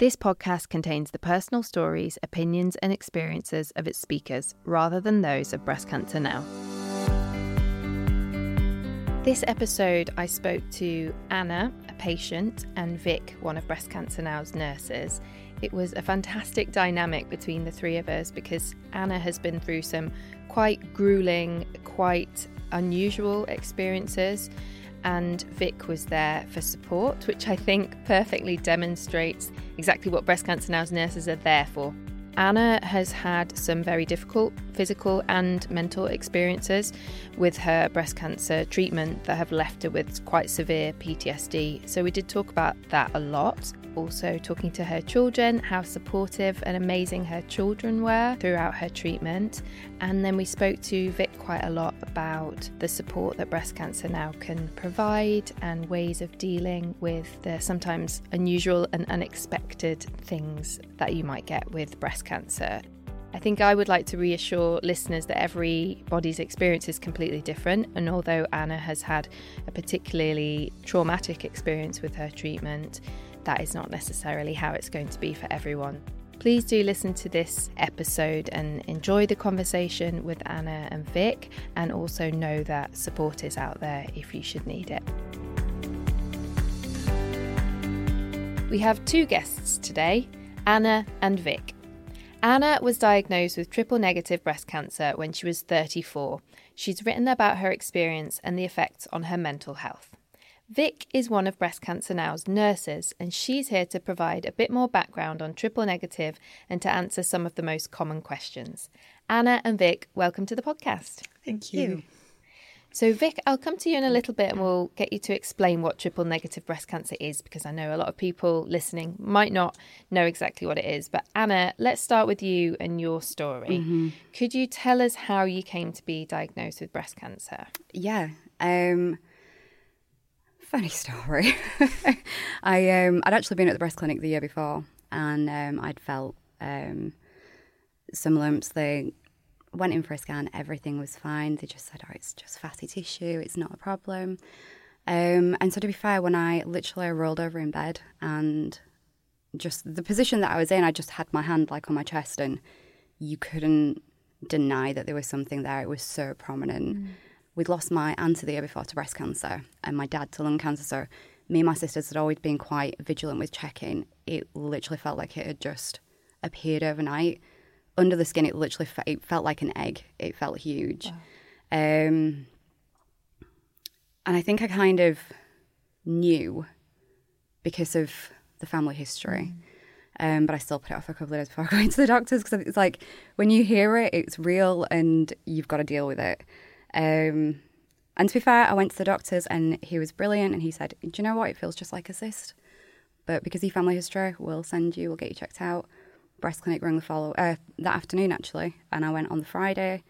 This podcast contains the personal stories, opinions and experiences of its speakers rather than those of Breast Cancer Now. This episode I spoke to Anna, a patient, and Vic, one of Breast Cancer Now's nurses. It was a fantastic dynamic between the three of us because Anna has been through some quite grueling, quite unusual experiences, and Vic was there for support, which I think perfectly demonstrates exactly what Breast Cancer Now's nurses are there for. Anna has had some very difficult physical and mental experiences with her breast cancer treatment that have left her with quite severe PTSD. So we did talk about that a lot. Also talking to her children, how supportive and amazing her children were throughout her treatment. And then we spoke to Vic quite a lot about the support that Breast Cancer Now can provide and ways of dealing with the sometimes unusual and unexpected things that you might get with breast cancer. I think I would like to reassure listeners that everybody's experience is completely different, and although Anna has had a particularly traumatic experience with her treatment, that is not necessarily how it's going to be for everyone. Please do listen to this episode and enjoy the conversation with Anna and Vic, and also know that support is out there if you should need it. We have two guests today, Anna and Vic. Anna was diagnosed with triple-negative breast cancer when she was 34. She's written about her experience and the effects on her mental health. Vic is one of Breast Cancer Now's nurses, and she's here to provide a bit more background on triple-negative and to answer some of the most common questions. Anna and Vic, welcome to the podcast. Thank you. So Vic, I'll come to you in a little bit and we'll get you to explain what triple-negative breast cancer is, because I know a lot of people listening might not know exactly what it is. But Anna, let's start with you and your story. Mm-hmm. Could you tell us how you came to be diagnosed with breast cancer? Yeah. Funny story. I'd actually been at the breast clinic the year before, and I'd felt some lumps. They went in for a scan, everything was fine. They just said, it's just fatty tissue, it's not a problem. And so to be fair, when I literally rolled over in bed, and just the position that I was in, I just had my hand like on my chest, and you couldn't deny that there was something there. It was so prominent. Mm. We'd lost my auntie the year before to breast cancer and my dad to lung cancer. So me and my sisters had always been quite vigilant with checking. It literally felt like it had just appeared overnight. Under the skin, it felt like an egg. It felt huge. Wow. And I think I kind of knew because of the family history. But I still put it off a couple of days before going to the doctors, because it's like when you hear it, it's real and you've got to deal with it. And to be fair, I went to the doctors and he was brilliant, and he said, do you know what? It feels just like a cyst. But because of your family history, we'll get you checked out. Breast clinic rang that afternoon, actually, and I went on the Friday.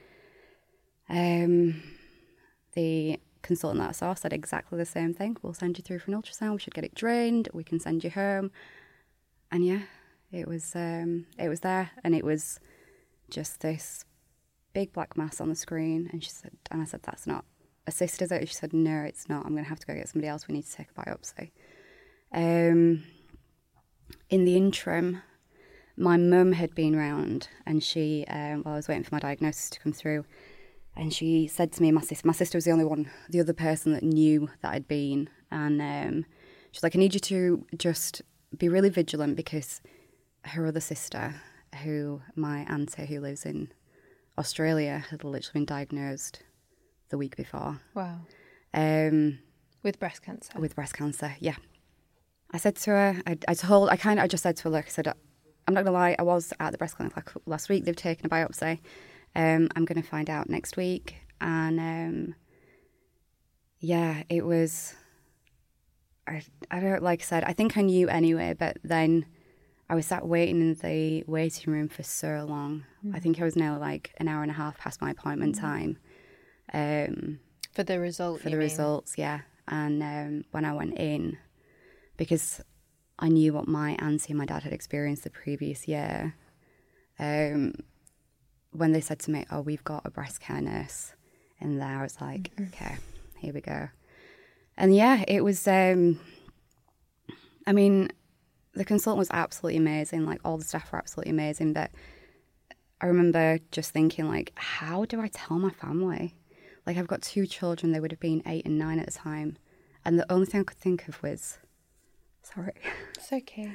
The consultant that I saw said exactly the same thing. We'll send you through for an ultrasound. We should get it drained. We can send you home. And yeah, it was there, and it was just this big black mass on the screen. And I said, that's not a cyst, is it? She said, no, it's not. I'm going to have to go get somebody else. We need to take a biopsy. In the interim, my mum had been round, and she, while I was waiting for my diagnosis to come through, and she said to me, my sister was the other person that knew that I'd been, and she's like, I need you to just be really vigilant, because her other sister, my auntie who lives in Australia, had literally been diagnosed the week before. Wow. With breast cancer? With breast cancer, yeah. I said to her, I just said to her, look, I said, I'm not going to lie, I was at the breast clinic last week. They've taken a biopsy. I'm going to find out next week. And yeah, it was, I don't, like I said, I think I knew anyway, but then I was sat waiting in the waiting room for so long. I think I was now like an hour and a half past my appointment time. For the result, results, yeah. And when I went in, because I knew what my auntie and my dad had experienced the previous year, when they said to me, oh, we've got a breast care nurse in there, I was like, okay, here we go. And yeah, it was, I mean, the consultant was absolutely amazing. Like, all the staff were absolutely amazing. But I remember just thinking, like, how do I tell my family? Like, I've got 2 children. They would have been 8 and 9 at the time. And the only thing I could think of was, sorry. It's okay.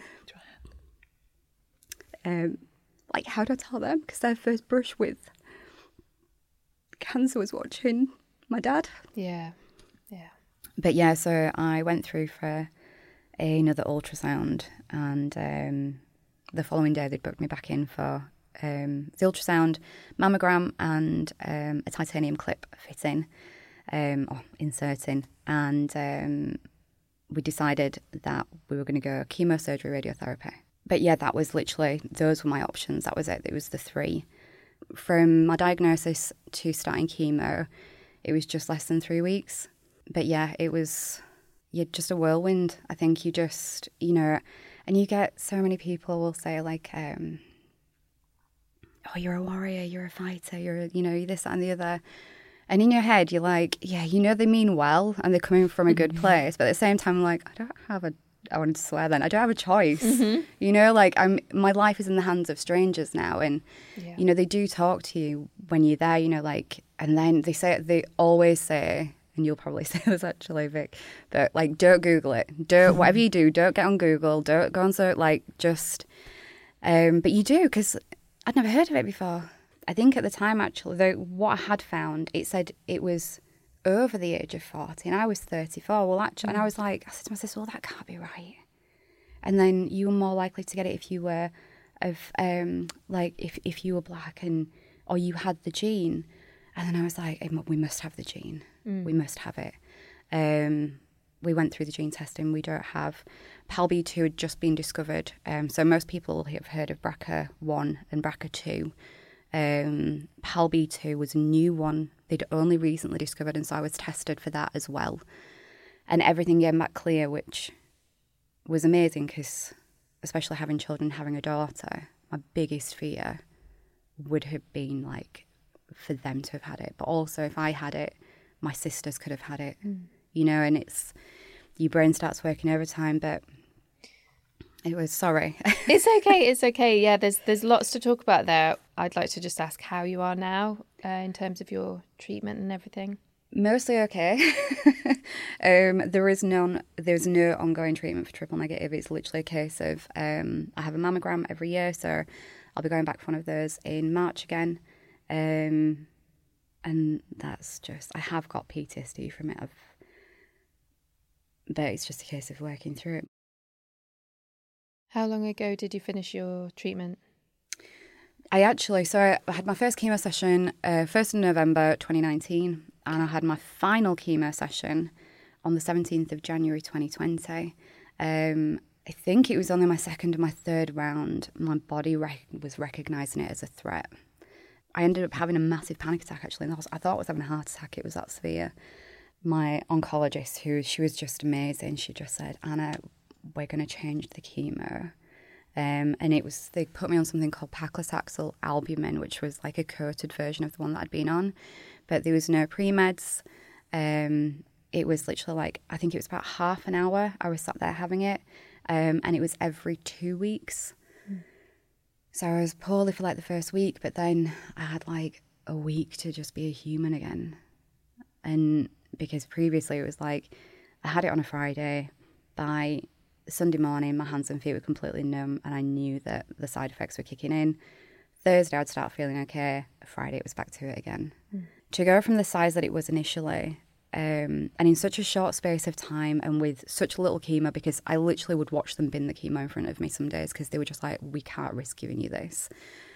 Like, how do I tell them? Because their first brush with cancer was watching my dad. Yeah, yeah. But yeah, so I went through for another ultrasound, and the following day they booked me back in for the ultrasound, mammogram, and a titanium clip fitting or inserting. And we decided that we were going to go chemosurgery, radiotherapy. But yeah, that was literally, those were my options. That was it. It was the 3. From my diagnosis to starting chemo, it was just less than 3 weeks. But yeah, it was just a whirlwind. I think you just, and you get so many people will say like, oh, you're a warrior, you're a fighter, you're this, that and the other. And in your head, you're like, yeah, they mean well and they're coming from a good place. But at the same time, I'm like, I wanted to swear then. I don't have a choice. Like my life is in the hands of strangers now. And, they do talk to you when you're there, and then they always say, and you'll probably say this actually, Vic, but like, don't Google it. Don't, whatever you do, don't get on Google, don't go on but you do, because I'd never heard of it before. I think at the time, actually, though, what I had found, it said it was over the age of 40, and I was 34. Well, actually, and I said to my sister, well, that can't be right. And then you were more likely to get it if you were if you were black or you had the gene. And then I was like, we must have the gene. We must have it. We went through the gene testing. We don't have PALB2 had just been discovered. So most people have heard of BRCA1 and BRCA2. PALB2 was a new one they'd only recently discovered, and so I was tested for that as well. And everything came back clear, which was amazing because, especially having children, having a daughter, my biggest fear would have been like for them to have had it. But also if I had it, my sisters could have had it, and it's, your brain starts working overtime, but it was, sorry. It's okay. Yeah, there's lots to talk about there. I'd like to just ask how you are now in terms of your treatment and everything. Mostly okay. There's no ongoing treatment for triple negative. It's literally a case of I have a mammogram every year, so I'll be going back for one of those in March again. And that's just, I have got PTSD from it, but it's just a case of working through it. How long ago did you finish your treatment? I had my first chemo session 1st of November 2019, and I had my final chemo session on the 17th of January 2020. I think it was only my 2nd and my 3rd round. My body was recognising it as a threat. I ended up having a massive panic attack, actually. I thought I was having a heart attack. It was that severe. My oncologist, she was just amazing, she just said, Anna, we're going to change the chemo. And they put me on something called paclitaxel albumin, which was like a coated version of the one that I'd been on. But there was no pre-meds. It was literally like, I think it was about half an hour I was sat there having it. And it was every 2 weeks. So I was poorly for like the first week, but then I had like a week to just be a human again. And because previously it was like, I had it on a Friday. By Sunday morning, my hands and feet were completely numb, and I knew that the side effects were kicking in. Thursday, I'd start feeling okay. Friday, it was back to it again. To go from the size that it was initially, and in such a short space of time and with such little chemo, because I literally would watch them bin the chemo in front of me some days because they were just like, we can't risk giving you this.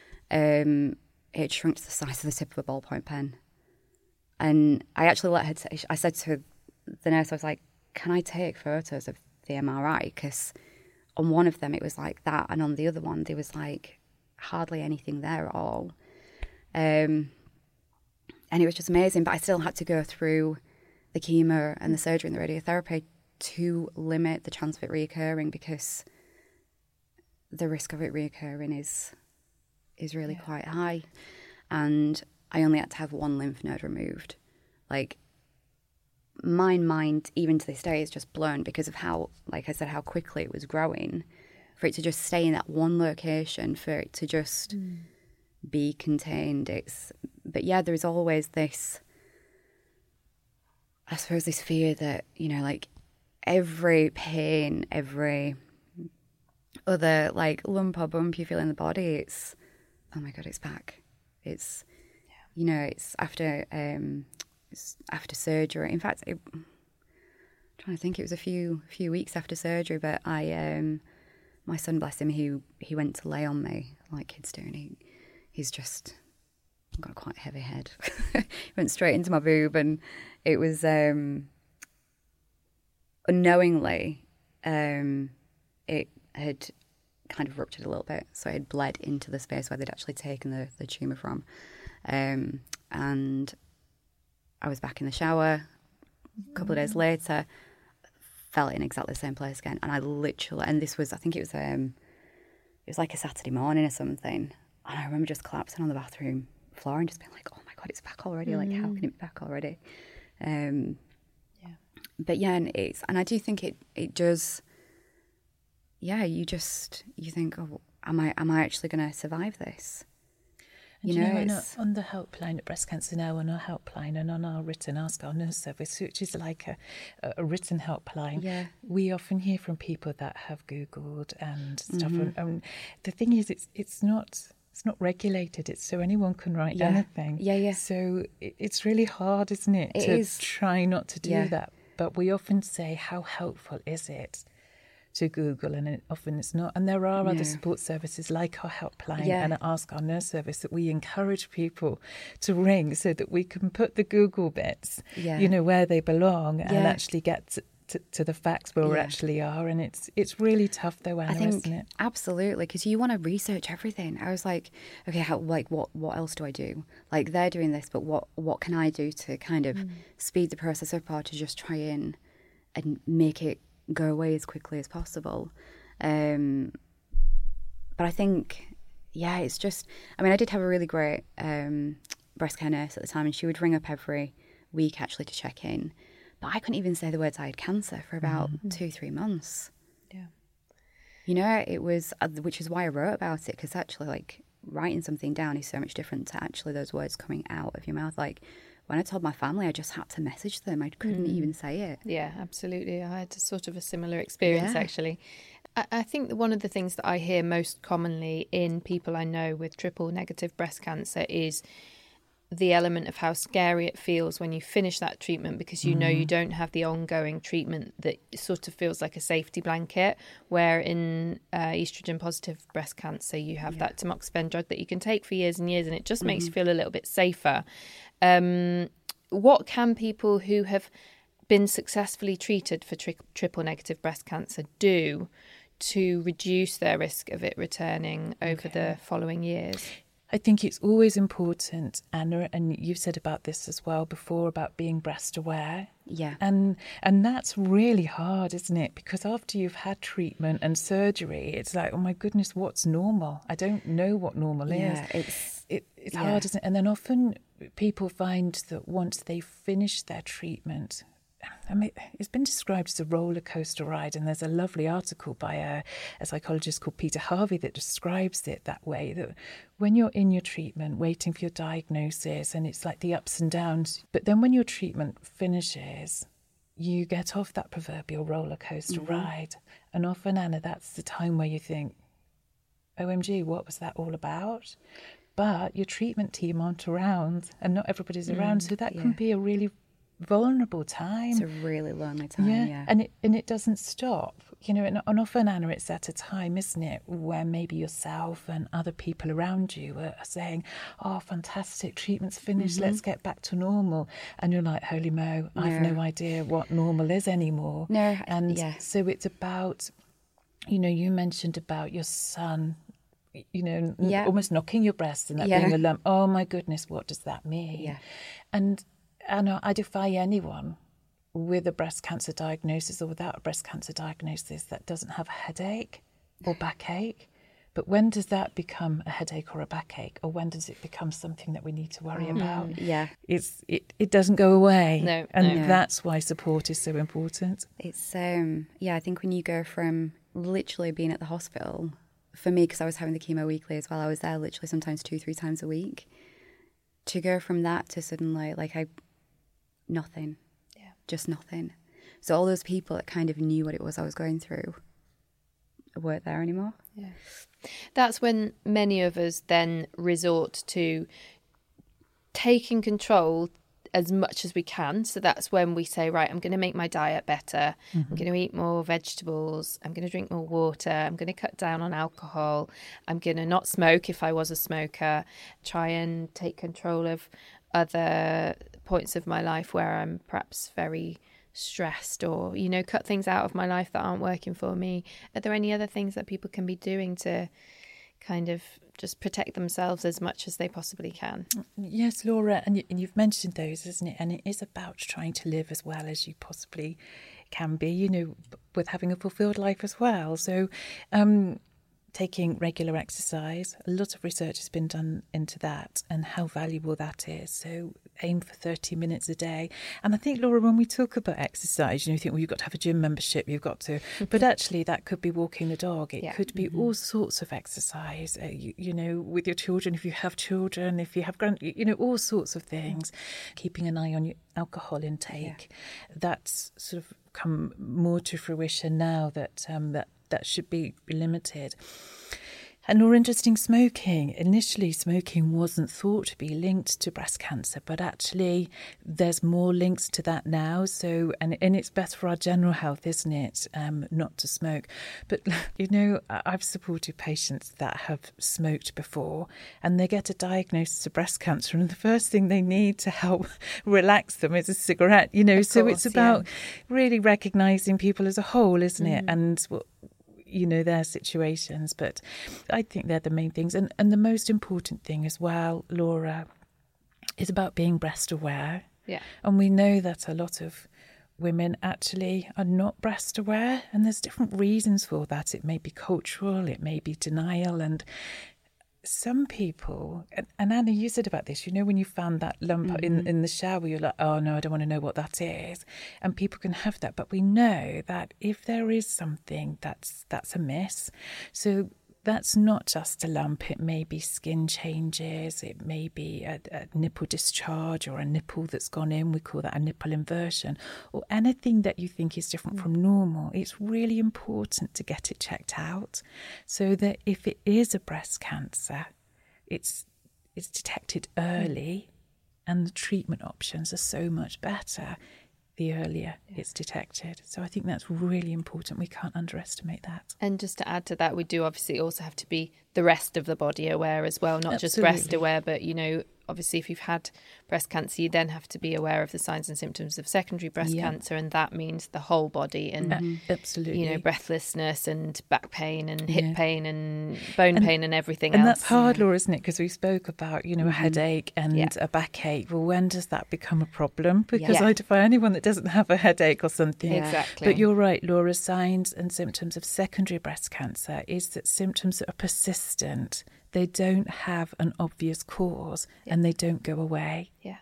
It shrunk to the size of the tip of a ballpoint pen. And I actually let her, I said to the nurse, I was like, can I take photos of the MRI? Because on one of them it was like that, and on the other one there was like hardly anything there at all. And it was just amazing, but I still had to go through the chemo and the surgery and the radiotherapy to limit the chance of it reoccurring, because the risk of it reoccurring is really quite high. And I only had to have one lymph node removed. Like, my mind, even to this day, is just blown because of how, like I said, how quickly it was growing for it to just stay in that one location, for it to just be contained. But yeah, there is always this, I suppose, this fear that, you know, like every pain, every other like lump or bump you feel in the body, it's, oh my God, it's back. It's, you know, it's after surgery. In fact, I'm trying to think, it was a few weeks after surgery, but my son, bless him, he went to lay on me like kids do, and he's just got quite a heavy head. He went straight into my boob, and it was unknowingly it had kind of ruptured a little bit, so it had bled into the space where they'd actually taken the tumour from. And I was back in the shower a couple of days later, fell in exactly the same place again, and I literally, and this was, I think it was like a Saturday morning or something, and I remember just collapsing on the bathroom floor and just being like, oh my God, it's back already. Like, how can it be back already? But yeah, and I do think it does. Yeah, you think, oh, am I actually going to survive this? And you know, on the helpline at Breast Cancer Now, on our helpline and on our written Ask Our Nurse service, which is like a written helpline, we often hear from people that have Googled and stuff. And the thing is, it's not regulated. It's so anyone can write anything. Yeah. So it's really hard, isn't it, to try not to do that. But we often say, how helpful is it to Google? And often it's not. And there are other support services like our helpline and Ask Our Nurse service that we encourage people to ring so that we can put the Google bits, you know, where they belong and actually get to the facts where we actually are. And it's really tough though, Anna, isn't it? Absolutely, because you want to research everything. I was like, okay, what else do I do? Like, they're doing this, but what can I do to kind of speed the process up, or to just try and make it go away as quickly as possible? But I think, it's just, I mean, I did have a really great breast care nurse at the time, and she would ring up every week actually to check in. But I couldn't even say the words I had cancer for about 2-3 months. Yeah. You know, it was, which is why I wrote about it, because actually, like, writing something down is so much different to actually those words coming out of your mouth. Like, when I told my family, I just had to message them. I couldn't even say it. Yeah, absolutely. I had sort of a similar experience, actually. I think that one of the things that I hear most commonly in people I know with triple negative breast cancer is the element of how scary it feels when you finish that treatment, because you know you don't have the ongoing treatment that sort of feels like a safety blanket, where in estrogen positive breast cancer you have that tamoxifen drug that you can take for years and years, and it just makes you feel a little bit safer. What can people who have been successfully treated for triple negative breast cancer do to reduce their risk of it returning over the following years? I think it's always important, Anna, and you've said about this as well before, about being breast aware. Yeah. And that's really hard, isn't it? Because after you've had treatment and surgery, it's like, oh my goodness, what's normal? I don't know what normal is. It's hard, isn't it? And then often people find that once they finish their treatment, I mean, it's been described as a roller coaster ride, and there's a lovely article by a psychologist called Peter Harvey that describes it that way, that when you're in your treatment waiting for your diagnosis, and it's like the ups and downs, but then when your treatment finishes, you get off that proverbial roller coaster ride, and often, Anna, that's the time where you think, OMG, what was that all about? But your treatment team aren't around, and not everybody's around, so that can be a really vulnerable time. It's a really lonely time, and it doesn't stop, you know. And often, Anna, it's at a time, isn't it, where maybe yourself and other people around you are saying, oh, fantastic, treatment's finished, let's get back to normal, and you're like, holy mo, I've no idea what normal is anymore. So it's about, you know, you mentioned about your son, you know, almost knocking your breast and that being a lump. Oh my goodness, what does that mean? And I defy anyone with a breast cancer diagnosis or without a breast cancer diagnosis that doesn't have a headache or backache. But when does that become a headache or a backache? Or when does it become something that we need to worry about? It doesn't go away. And that's why support is so important. It's, I think when you go from literally being at the hospital, for me, because I was having the chemo weekly as well, I was there literally sometimes 2-3 times a week. To go from that to suddenly, nothing. Yeah. Just nothing. So all those people that kind of knew what it was I was going through weren't there anymore. Yeah. That's when many of us then resort to taking control as much as we can. So that's when we say, right, I'm going to make my diet better. I'm going to eat more vegetables. I'm going to drink more water. I'm going to cut down on alcohol. I'm going to not smoke if I was a smoker. Try and take control of other points of my life where I'm perhaps very stressed, or, cut things out of my life that aren't working for me. Are there any other things that people can be doing to kind of just protect themselves as much as they possibly can? Yes, Laura, and you've mentioned those, isn't it? And it is about trying to live as well as you possibly can be, with having a fulfilled life as well. So taking regular exercise, a lot of research has been done into that and how valuable that is. So aim for 30 minutes a day. And I think, Laura, when we talk about exercise, you think, well, you've got to have a gym membership, you've got to, but actually that could be walking the dog. It could be all sorts of exercise, with your children, if you have children, if you have all sorts of things. Keeping an eye on your alcohol intake. That's sort of come more to fruition now that that should be limited. And more interesting, smoking. Initially, smoking wasn't thought to be linked to breast cancer, but actually there's more links to that now. So, and it's better for our general health, isn't it, not to smoke. But, I've supported patients that have smoked before and they get a diagnosis of breast cancer, and the first thing they need to help relax them is a cigarette, So it's about really recognising people as a whole, isn't it? And their situations. But I think they're the main things. And the most important thing as well, Laura, is about being breast aware. Yeah. And we know that a lot of women actually are not breast aware, and there's different reasons for that. It may be cultural, it may be denial, and some people, and Anna, you said about this, when you found that lump in the shower, you're like, oh no, I don't want to know what that is. And people can have that. But we know that if there is something that's amiss, so that's not just a lump. It may be skin changes. It may be a nipple discharge or a nipple that's gone in. We call that a nipple inversion, or anything that you think is different from normal. It's really important to get it checked out so that if it is a breast cancer, it's detected early, and the treatment options are so much better the earlier it's detected. So I think that's really important. We can't underestimate that. And just to add to that, we do obviously also have to be the rest of the body aware as well, not just breast aware, but, obviously if you've had breast cancer, you then have to be aware of the signs and symptoms of secondary breast cancer, and that means the whole body, and absolutely, breathlessness and back pain and hip pain and bone pain and everything else. And that's hard, Laura, isn't it? Because we spoke about, a headache and a backache. Well, when does that become a problem? Because I defy anyone that doesn't have a headache or something. Exactly. But you're right, Laura, signs and symptoms of secondary breast cancer is that symptoms that are persistent. They don't have an obvious cause and they don't go away. Yeah.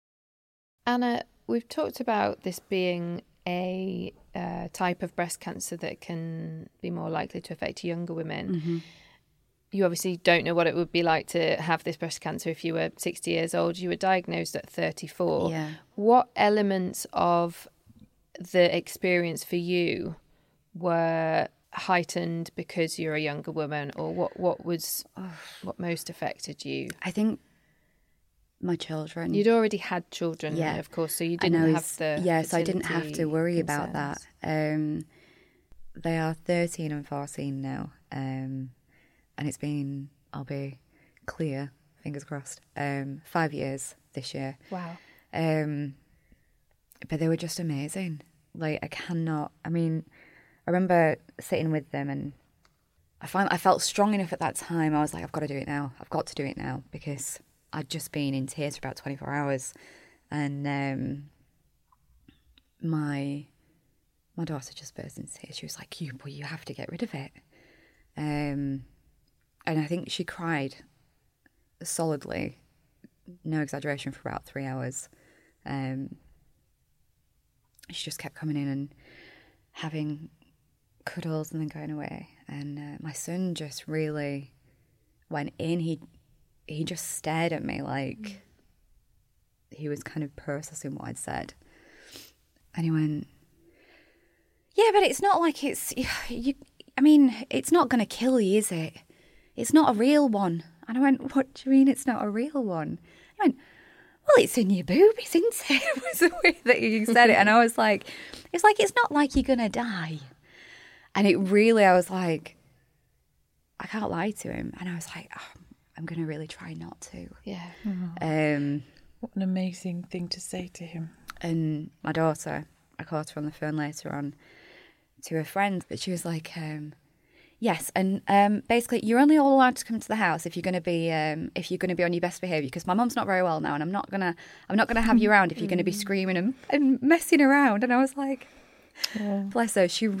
Anna, we've talked about this being a type of breast cancer that can be more likely to affect younger women. You obviously don't know what it would be like to have this breast cancer if you were 60 years old. You were diagnosed at 34. Yeah. What elements of the experience for you were heightened because you're a younger woman, or what most affected you? I think my children. You'd already had children, of course, so you didn't have the so I didn't have to worry about that. They are 13 and 14 now, and it's been, I'll be clear, fingers crossed, 5 years this year. Wow. But they were just amazing. I remember sitting with them, and I felt strong enough at that time. I was like, I've got to do it now. I've got to do it now, because I'd just been in tears for about 24 hours. And my daughter just burst into tears. She was like, you have to get rid of it. And I think she cried solidly, no exaggeration, for about 3 hours. She just kept coming in and having cuddles and then going away. And my son just really went in. He just stared at me like he was kind of processing what I'd said. And he went, yeah, but it's not like it's not going to kill you, is it? It's not a real one. And I went, what do you mean it's not a real one? He went, well, it's in your boobies, isn't it? Was the way that you said it. And I was like, it's not like you're going to die. And I was like, I can't lie to him. And I was like, oh, I'm going to really try not to. Yeah. What an amazing thing to say to him. And my daughter, I called her on the phone later on to a friend, but she was like, yes, and basically you're only all allowed to come to the house if you're going to be on your best behaviour, because my mum's not very well now, and I'm not gonna have you around if you're going to be screaming and messing around. And I was like, bless her, she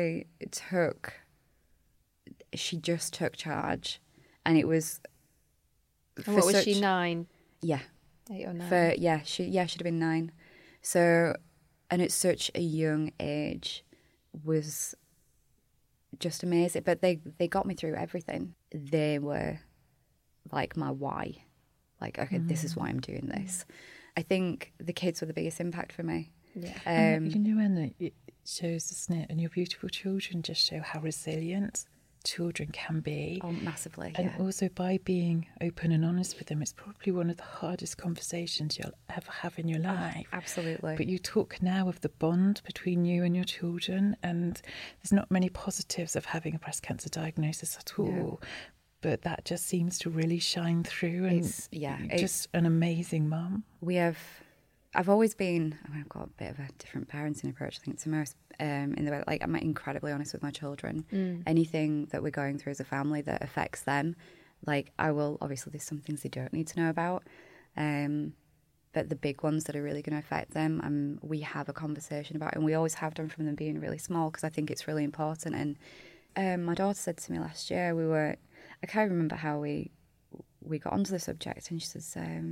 just took charge, and it was. And what was she, 9? Yeah. 8 or 9. She'd have been 9. So, and at such a young age was just amazing. But they got me through everything. They were like my why. Like, okay, this is why I'm doing this. I think the kids were the biggest impact for me. Yeah. And it shows, doesn't it? And your beautiful children just show how resilient children can be. Oh, massively. And also by being open and honest with them, it's probably one of the hardest conversations you'll ever have in your life. Absolutely. But you talk now of the bond between you and your children, and there's not many positives of having a breast cancer diagnosis at all. Yeah. But that just seems to really shine through, and it's just an amazing mum. I've always been, I've got a bit of a different parenting approach, I think, to most, in the way, like, I'm incredibly honest with my children. Anything that we're going through as a family that affects them, like, I will, obviously there's some things they don't need to know about, but the big ones that are really going to affect them, we have a conversation about, and we always have done from them being really small, because I think it's really important. And my daughter said to me last year, I can't remember how we got onto the subject, and she says,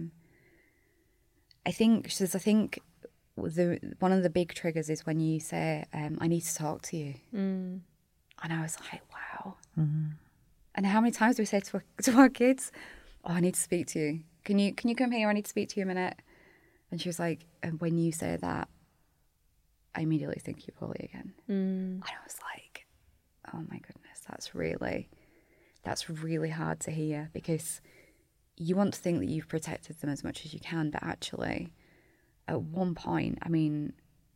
I think one of the big triggers is when you say, I need to talk to you. And I was like, wow. Mm-hmm. And how many times do we say to our kids, oh, I need to speak to you. Can you come here? I need to speak to you a minute. And she was like, and when you say that, I immediately think you're poorly again. And I was like, oh my goodness, that's really hard to hear, because you want to think that you've protected them as much as you can, but actually, at one point, I mean,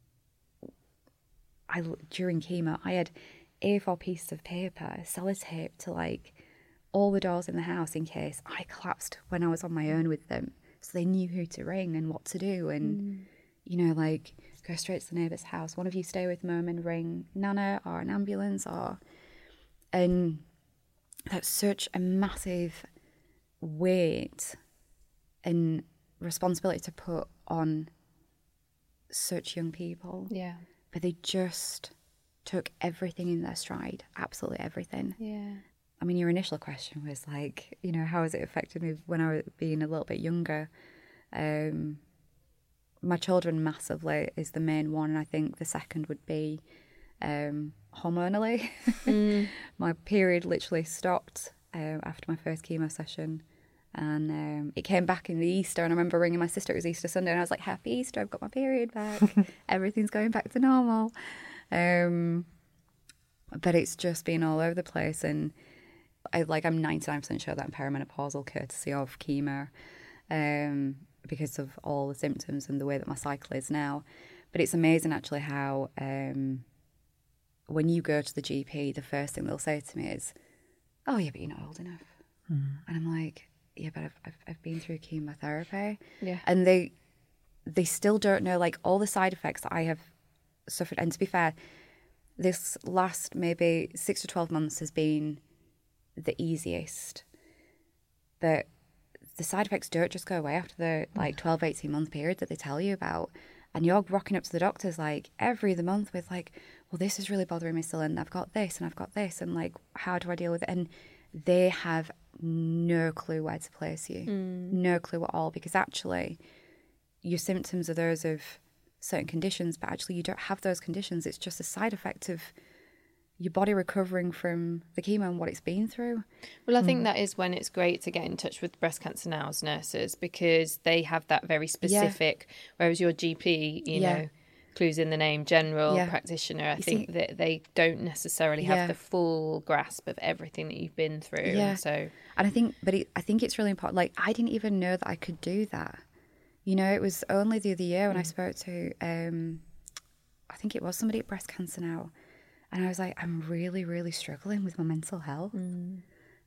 during chemo, I had A4 pieces of paper, sellotape to like all the doors in the house in case I collapsed when I was on my own with them, so they knew who to ring and what to do, and like, go straight to the neighbour's house. One of you stay with mum and ring Nana or an ambulance, and that's such a massive weight and responsibility to put on such young people. Yeah. But they just took everything in their stride, absolutely everything. Yeah. I mean, your initial question was like, how has it affected me when I was being a little bit younger? My children massively is the main one, and I think the second would be hormonally. My period literally stopped after my first chemo session, and it came back in the Easter, and I remember ringing my sister. It was Easter Sunday, and I was like, happy Easter, I've got my period back. Everything's going back to normal. But it's just been all over the place, and I'm 99% sure that I'm perimenopausal courtesy of chemo, because of all the symptoms and the way that my cycle is now. But it's amazing actually how when you go to the GP, the first thing they'll say to me is, oh yeah, but you're not old enough. And I'm like, yeah, but I've been through chemotherapy. Yeah. And they still don't know, like, all the side effects that I have suffered. And to be fair, this last maybe 6 to 12 months has been the easiest. But the side effects don't just go away after the 12, 18 month period that they tell you about. And you're rocking up to the doctors like every other month with like, well, this is really bothering me still, and I've got this, and I've got this, and like, how do I deal with it? And they have no clue where to place you, no clue at all, because actually your symptoms are those of certain conditions, but actually you don't have those conditions. It's just a side effect of your body recovering from the chemo and what it's been through. Well, I think that is when it's great to get in touch with Breast Cancer Now's nurses, because they have that very specific, whereas your GP, you know, clues in the name, general practitioner, I think that they don't necessarily have the full grasp of everything that you've been through. And I think, I think it's really important. Like, I didn't even know that I could do that. You know, it was only the other year when I spoke to, I think it was somebody at Breast Cancer Now, and I was like, I'm really, really struggling with my mental health. And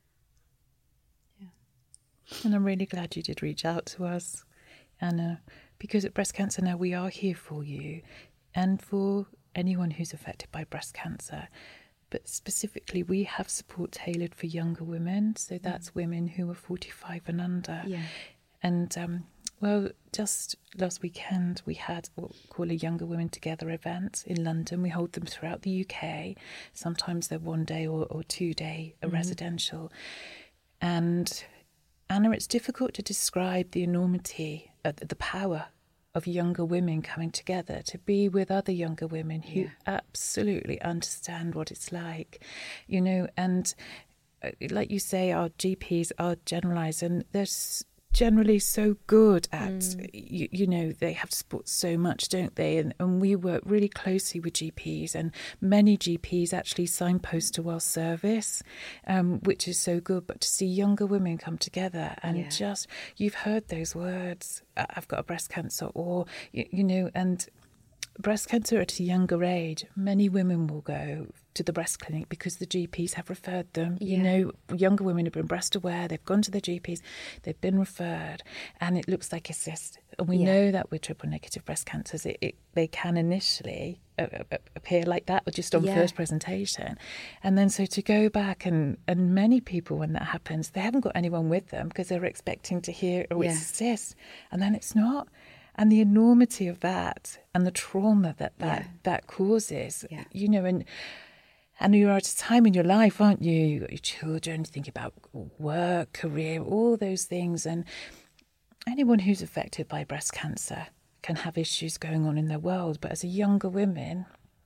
I'm really glad you did reach out to us, Anna, because at Breast Cancer Now we are here for you and for anyone who's affected by breast cancer. But specifically, we have support tailored for younger women. So that's women who are 45 and under. And, well, just last weekend, we had what we call a Younger Women Together event in London. We hold them throughout the UK. Sometimes they're 1 day or 2 day residential. And Anna, it's difficult to describe the enormity, the power of younger women coming together to be with other younger women who absolutely understand what it's like, you know. And like you say, our GPs are generalised, and there's generally so good at, you know, they have to support so much, don't they? And we work really closely with GPs, and many GPs actually signpost to our service, which is so good. But to see younger women come together and just, you've heard those words, I've got a breast cancer, or, you know, and breast cancer at a younger age, many women will go to the breast clinic because the GPs have referred them. You know, younger women have been breast aware, they've gone to the GPs, they've been referred, and it looks like a cyst. And we know that with triple negative breast cancers, they can initially appear like that, or just on first presentation. And then so to go back, and many people, when that happens, they haven't got anyone with them because they're expecting to hear, oh, it's a cyst, and then it's not. And the enormity of that, and the trauma that causes, you know, and you're at a time in your life, aren't you? You've got your children, you think about work, career, all those things. And anyone who's affected by breast cancer can have issues going on in their world. But as a younger woman,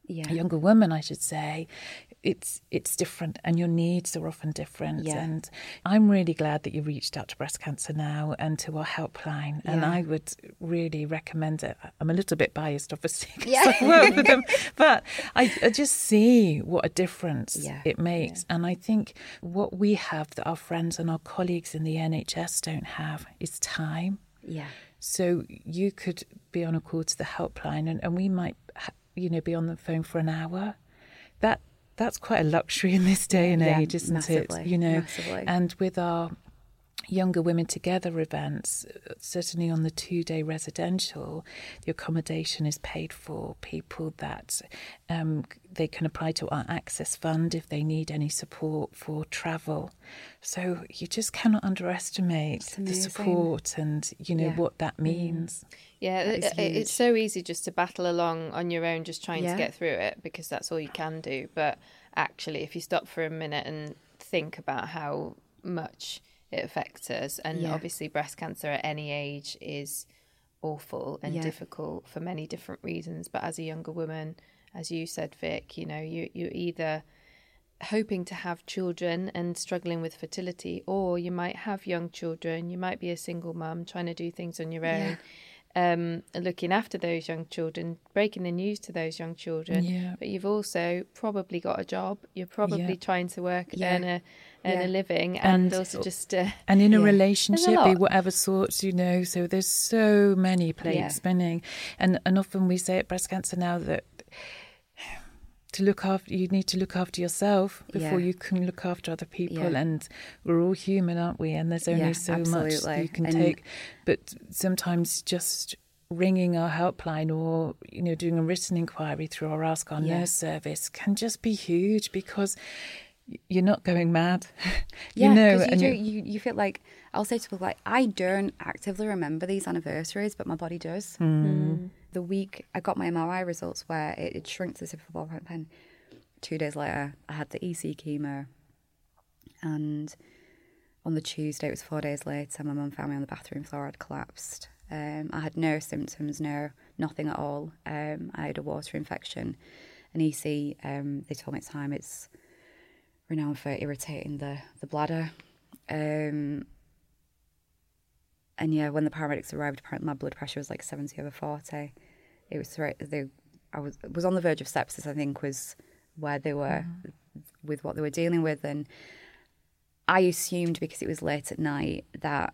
I should say, it's different, and your needs are often different. And I'm really glad that you reached out to Breast Cancer Now and to our helpline. And I would really recommend it. I'm a little bit biased, obviously, because I work with them, but I just see what a difference it makes. And I think what we have that our friends and our colleagues in the NHS don't have is time. So you could be on a call to the helpline, and we might you know, be on the phone for an hour. That's quite a luxury in this day and age, isn't it? You know, and with our Younger Women Together events, certainly on the 2-day residential, the accommodation is paid for. People that they can apply to our Access Fund if they need any support for travel. So you just cannot underestimate the support and, you know, what that means. It's so easy just to battle along on your own, just trying to get through it, because that's all you can do. But actually, if you stop for a minute and think about how much it affects us, and obviously breast cancer at any age is awful and difficult for many different reasons. But as a younger woman, as you said, Vic, you know, you're either hoping to have children and struggling with fertility, or you might have young children, you might be a single mum trying to do things on your own. Looking after those young children, breaking the news to those young children, but you've also probably got a job. You're probably trying to work, earn a living, and also just and in a relationship, be whatever sorts, you know. So there's so many plates spinning, and often we say at Breast Cancer Now that you need to look after yourself before you can look after other people. And we're all human, aren't we? And there's only so much you can take. But sometimes just ringing our helpline, or, you know, doing a written inquiry through our Ask Our Nurse service can just be huge, because you're not going mad. You know, and you feel like, I'll say to people, like, I don't actively remember these anniversaries, but my body does. The week I got my MRI results, where it shrunk to the tip of a ballpoint pen, 2 days later I had the EC chemo, and on the Tuesday, it was 4 days later, my mum found me on the bathroom floor. I'd collapsed. I had no symptoms, nothing at all. I had a water infection. an EC. They told me at the time it's renowned for irritating the bladder. And yeah, when the paramedics arrived, apparently my blood pressure was like 70/40. It was I was on the verge of sepsis, I think, was where they were with what they were dealing with. And I assumed, because it was late at night, that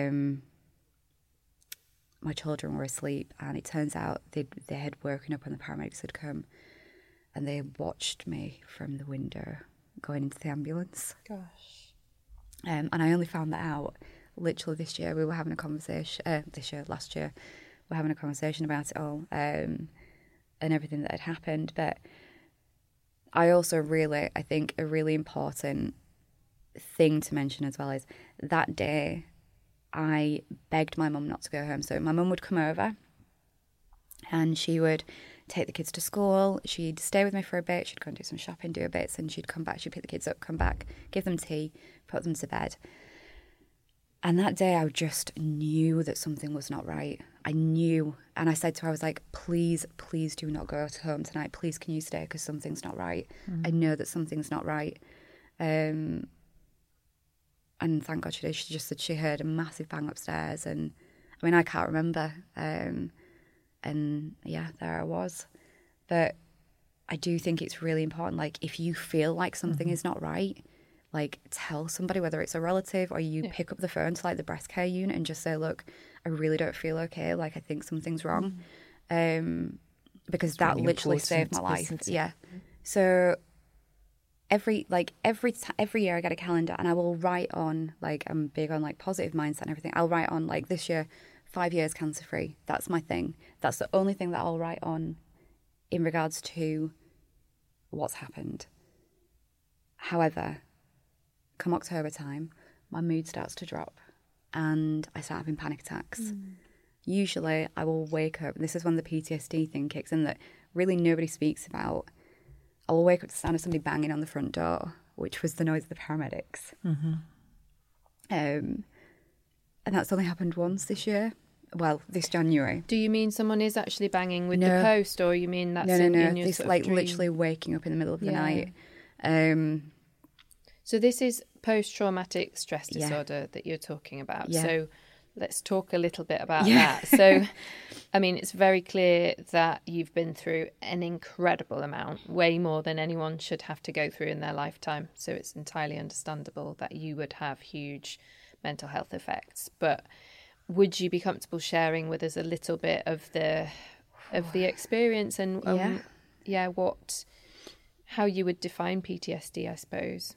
my children were asleep, and it turns out they had woken up when the paramedics had come, and they watched me from the window going into the ambulance. Gosh. And I only found that out literally this year. We were having a conversation, last year, we were having a conversation about it all, and everything that had happened. But I also I think a really important thing to mention as well is that day I begged my mum not to go home. So my mum would come over and she would take the kids to school. She'd stay with me for a bit. She'd go and do some shopping, do her bits, and she'd come back. She'd pick the kids up, come back, give them tea, put them to bed. And that day I just knew that something was not right. I knew. And I said to her, I was like, please do not go home tonight. Please, can you stay? Because something's not right. I know that something's not right. And thank God she did. She just said she heard a massive bang upstairs. And I mean, I can't remember. And yeah, there I was. But I do think it's really important. Like, if you feel like something is not right, like, tell somebody, whether it's a relative or you pick up the phone to like the breast care unit and just say, look, I really don't feel okay. Like, I think something's wrong. Because that really literally saved my life. Yeah. So every year I get a calendar and I will write on, like, I'm big on like positive mindset and everything. I'll write on, like, this year, 5 years cancer free. That's my thing. That's the only thing that I'll write on in regards to what's happened. However, come October time, my mood starts to drop and I start having panic attacks. Usually I will wake up, and this is when the PTSD thing kicks in that really nobody speaks about. I will wake up to the sound of somebody banging on the front door, which was the noise of the paramedics. And that's only happened once this year. Well, this January. Do you mean someone is actually banging with the post, or you mean that's in your this sort like of dream? Literally waking up in the middle of the night. So this is post-traumatic stress disorder that you're talking about. Yeah. So let's talk a little bit about that. So, I mean, it's very clear that you've been through an incredible amount, way more than anyone should have to go through in their lifetime. So it's entirely understandable that you would have huge mental health effects. But would you be comfortable sharing with us a little bit of the experience and how you would define PTSD, I suppose?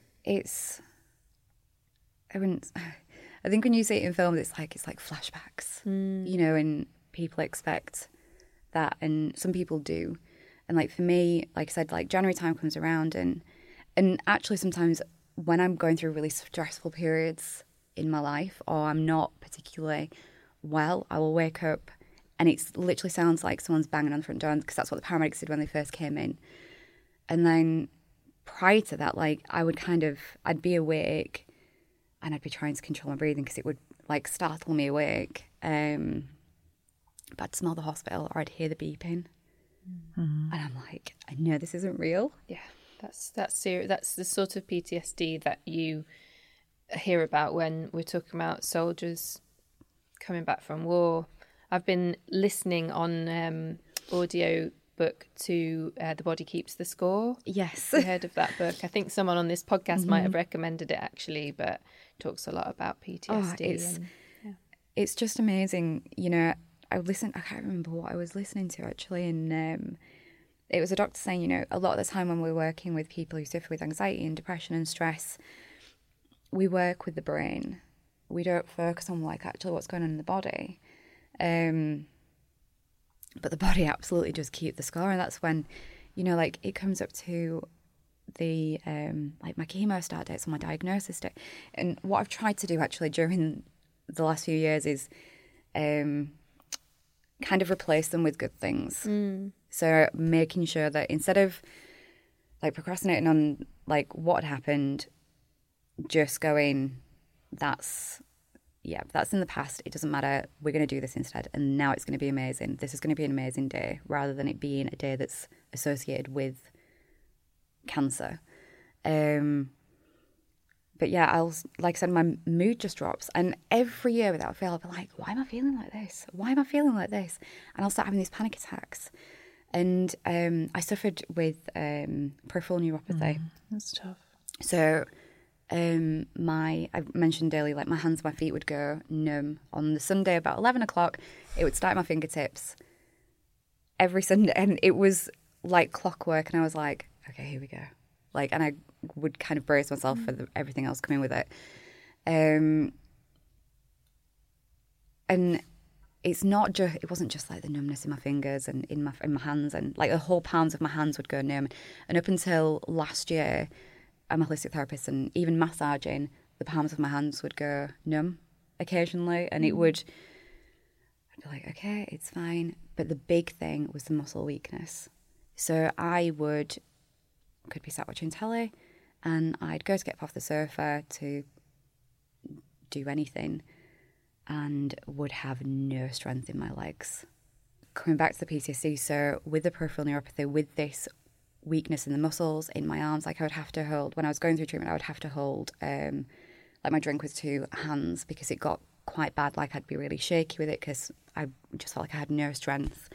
I think when you see it in film, it's like flashbacks, you know, and people expect that, and some people do. And like for me, like I said, like January time comes around, and actually sometimes when I'm going through really stressful periods in my life, or I'm not particularly well, I will wake up and it literally sounds like someone's banging on the front door, because that's what the paramedics did when they first came in. And then prior to that, like I'd be awake and I'd be trying to control my breathing because it would like startle me awake. But I'd smell the hospital or I'd hear the beeping. And I'm like, I know this isn't real. Yeah, that's serious. That's the sort of PTSD that you hear about when we're talking about soldiers coming back from war. I've been listening on audio book to The Body Keeps the Score. Yes. You heard of that book? I think someone on this podcast might have recommended it actually, but talks a lot about PTSD. It's just amazing. You know, I can't remember what I was listening to actually, and it was a doctor saying, you know, a lot of the time when we're working with people who suffer with anxiety and depression and stress, we work with the brain. We don't focus on like actually what's going on in the body. But the body absolutely does keep the score, and that's when, you know, like it comes up to the like my chemo start dates or my diagnosis date. And what I've tried to do actually during the last few years is kind of replace them with good things. So making sure that instead of like procrastinating on like what happened, just going, that's in the past. It doesn't matter. We're going to do this instead. And now it's going to be amazing. This is going to be an amazing day, rather than it being a day that's associated with cancer. But yeah, like I said, my mood just drops. And every year without fail, I'll be like, why am I feeling like this? Why am I feeling like this? And I'll start having these panic attacks. And I suffered with peripheral neuropathy. That's tough. So I mentioned earlier, like my hands and my feet would go numb. On the Sunday about 11 o'clock, it would start at my fingertips every Sunday. And it was like clockwork. And I was like, okay, here we go. Like, and I would kind of brace myself for everything else coming with it. And it wasn't just like the numbness in my fingers and in my hands, and like the whole palms of my hands would go numb. And up until last year, I'm a holistic therapist, and even massaging, the palms of my hands would go numb occasionally. And I'd be like, okay, it's fine. But the big thing was the muscle weakness. So I could be sat watching telly, and I'd go to get up off the sofa to do anything and would have no strength in my legs. Coming back to the PTSD, so with the peripheral neuropathy, with this weakness in the muscles, in my arms, like I would have to hold, when I was going through treatment, I would have to hold, like my drink with 2 hands, because it got quite bad, like I'd be really shaky with it because I just felt like I had no strength.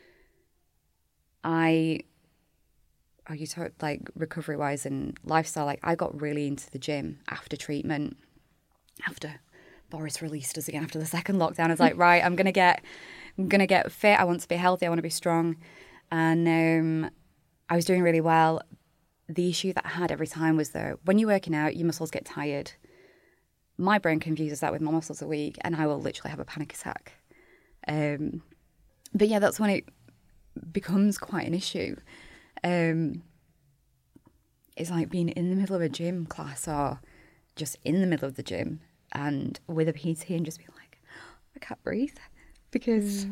You talk like recovery-wise and lifestyle, like I got really into the gym after treatment, after Boris released us again after the second lockdown. I was like, right, I'm gonna get fit. I want to be healthy. I want to be strong. And I was doing really well. The issue that I had every time was that when you're working out, your muscles get tired. My brain confuses that with my muscles are weak, and I will literally have a panic attack. But yeah, that's when it becomes quite an issue. It's like being in the middle of a gym class or just in the middle of the gym and with a PT and just being like, I can't breathe because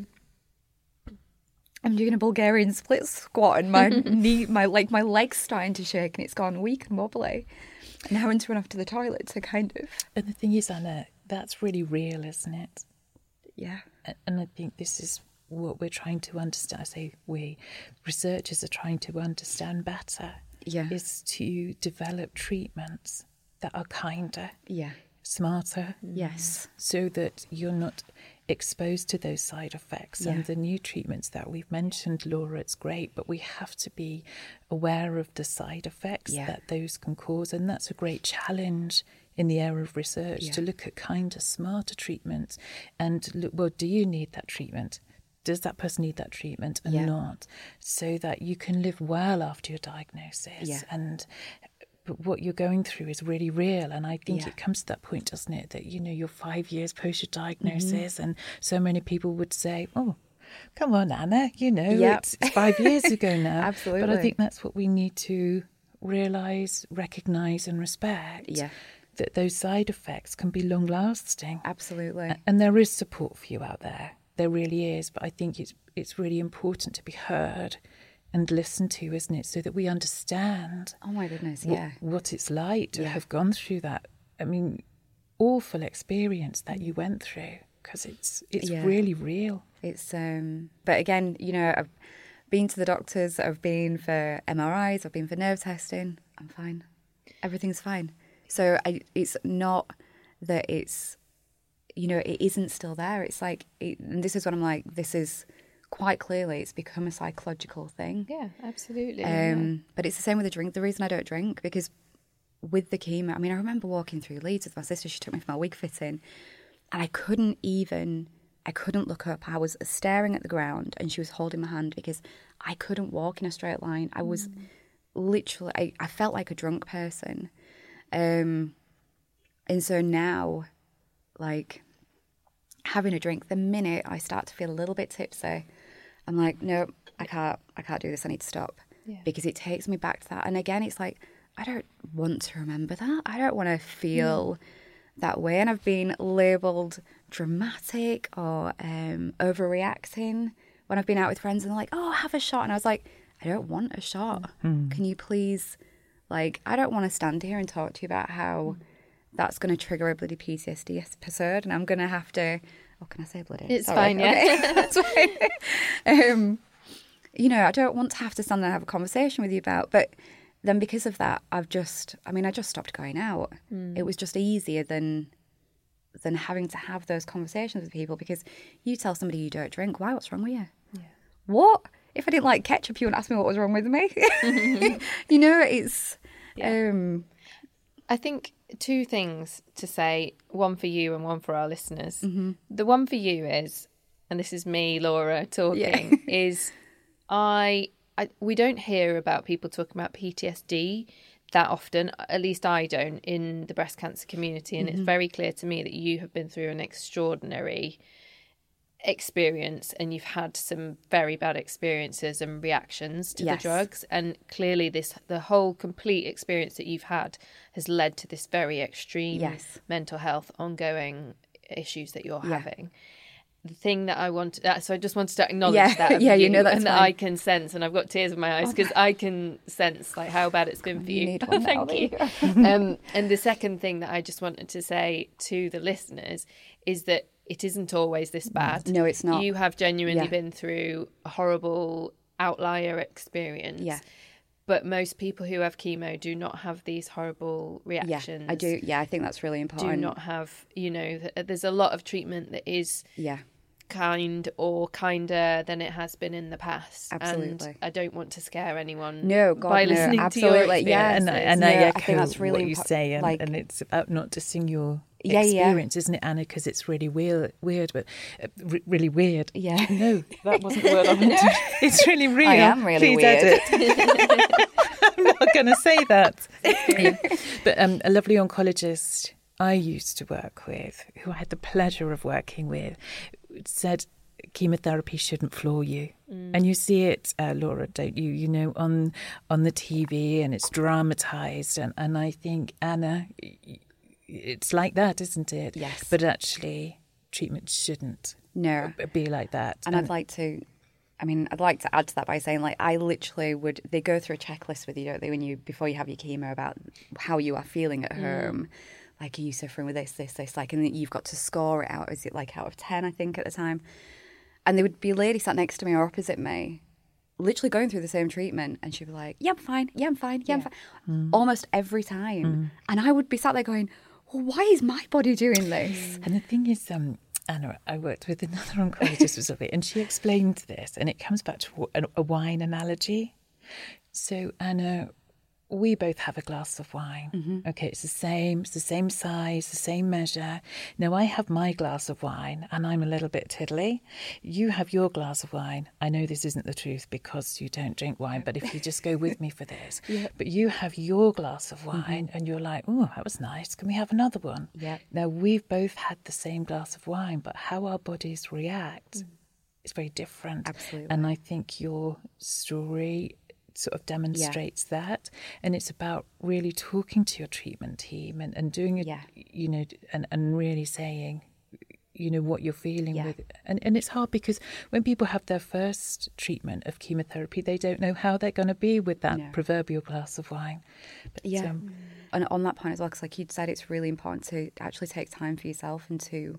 I'm doing a Bulgarian split squat and my my leg's starting to shake and it's gone weak and wobbly. And having to run off to the toilet to kind of... And the thing is, Anna, that's really real, isn't it? Yeah. And I think this is what we're trying to understand. I say we, researchers are trying to understand better. Yeah. Is to develop treatments that are kinder. Yeah. Smarter. Yes. So that you're not exposed to those side effects. Yeah. And the new treatments that we've mentioned, Laura, it's great, but we have to be aware of the side effects that those can cause. And that's a great challenge in the area of research, to look at kinder, smarter treatments and look, well, do you need that treatment? Does that person need that treatment or not? So that you can live well after your diagnosis. Yeah. But what you're going through is really real. And I think it comes to that point, doesn't it, that, you know, you're 5 years post your diagnosis and so many people would say, oh, come on, Anna, you know, it's 5 years ago now. Absolutely. But I think that's what we need to realise, recognise and respect. Yeah. That those side effects can be long lasting. Absolutely. And there is support for you out there. There really is. But I think it's really important to be heard and listened to, isn't it? So that we understand. Oh my goodness, what it's like to have gone through that. I mean, awful experience that you went through, because it's really real. It's but again, you know, I've been to the doctors, I've been for MRIs, I've been for nerve testing. I'm fine. Everything's fine. So it's not that it's, you know, it isn't still there. It's like, and this is what I'm like, this is quite clearly, it's become a psychological thing. Yeah, absolutely. But it's the same with the drink. The reason I don't drink, because with the chemo, I mean, I remember walking through Leeds with my sister. She took me for my wig fitting, and I couldn't look up. I was staring at the ground, and she was holding my hand because I couldn't walk in a straight line. I was literally, I felt like a drunk person. And so now, like, having a drink, the minute I start to feel a little bit tipsy, I'm like, no, I can't do this. I need to stop because it takes me back to that. And again, it's like, I don't want to remember that. I don't want to feel that way. And I've been labelled dramatic or overreacting when I've been out with friends and they're like, oh, have a shot. And I was like, I don't want a shot. Can you please, like, I don't want to stand here and talk to you about how that's going to trigger a bloody PTSD episode and I'm going to have to, oh, can I say bloody? It's Sorry. fine, yeah. That's fine. You know, I don't want to have to stand there and have a conversation with you about, but then because of that, I just stopped going out. It was just easier than having to have those conversations with people, because you tell somebody you don't drink, why, what's wrong with you? Yeah. What? If I didn't like ketchup, you wouldn't ask me what was wrong with me. You know, it's... I think two things to say, one for you and one for our listeners. The one for you is, and this is me, Laura, talking, is we don't hear about people talking about PTSD that often, at least I don't, in the breast cancer community. And it's very clear to me that you have been through an extraordinary experience, and you've had some very bad experiences and reactions to the drugs. And clearly the whole complete experience that you've had has led to this very extreme mental health ongoing issues that you're having. The thing that I want, so I just wanted to acknowledge that, you know, that's and fine. that I can sense, and I've got tears in my eyes because I can sense like how bad it's been for you. Need one. Thank you. And the second thing that I just wanted to say to the listeners is that it isn't always this bad. No, it's not. You have genuinely been through a horrible outlier experience. Yeah. But most people who have chemo do not have these horrible reactions. Yeah, I do. Yeah, I think that's really important. Do not have, you know, there's a lot of treatment that is kind or kinder than it has been in the past. Absolutely. And I don't want to scare anyone by listening to your experience. And I echo I think that's really what you say, and it's about not dissing your Yeah, experience, isn't it, Anna? Because it's really weird, but really weird. Yeah. No, that wasn't the word I meant to. It's really real. I am really Please weird. Edit. I'm not going to say that. Yeah. But a lovely oncologist I used to work with, who I had the pleasure of working with, said chemotherapy shouldn't floor you. And you see it, Laura, don't you? You know, on the TV, and it's dramatised. And I think, Anna, it's like that, isn't it? Yes. But actually, treatment shouldn't be like that. And I'd like to add to that by saying, like, I literally they go through a checklist with you, don't they, before you have your chemo, about how you are feeling at home. Like, are you suffering with this, like, and then you've got to score it out. Is it like out of 10, I think, at the time? And there would be a lady sat next to me or opposite me, literally going through the same treatment, and she'd be like, yeah, I'm fine, I'm fine. Almost every time. And I would be sat there going, well, why is my body doing this? And the thing is, Anna, I worked with another oncologist recently, and she explained this, and it comes back to a wine analogy. So, Anna, we both have a glass of wine. Okay, it's the same size, the same measure. Now, I have my glass of wine, and I'm a little bit tiddly. You have your glass of wine. I know this isn't the truth because you don't drink wine, but if you just go with me for this. But you have your glass of wine, and you're like, oh, that was nice. Can we have another one? Now, we've both had the same glass of wine, but how our bodies react is very different. Absolutely. And I think your story sort of demonstrates that, and it's about really talking to your treatment team and doing it, you know, and really saying, you know, what you're feeling with, and it's hard because when people have their first treatment of chemotherapy, they don't know how they're going to be with that proverbial glass of wine. But, and on that point as well, because like you'd said, it's really important to actually take time for yourself and to